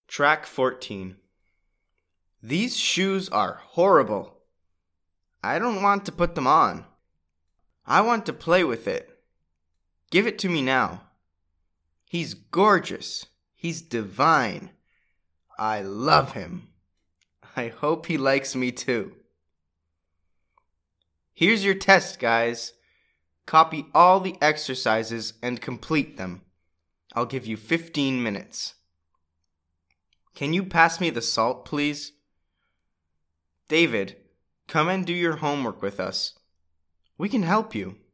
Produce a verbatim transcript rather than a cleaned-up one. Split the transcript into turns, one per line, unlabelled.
Track fourteen. These shoes are horrible. I don't want to put them on. I want to play with it. Give it to me now. He's gorgeous. He's divine. I love him. I hope he likes me too. Here's your test, guys. Copy all the exercises and complete them. I'll give you fifteen minutes. Can you pass me the salt, please? David, come and do your homework with us. We can help you.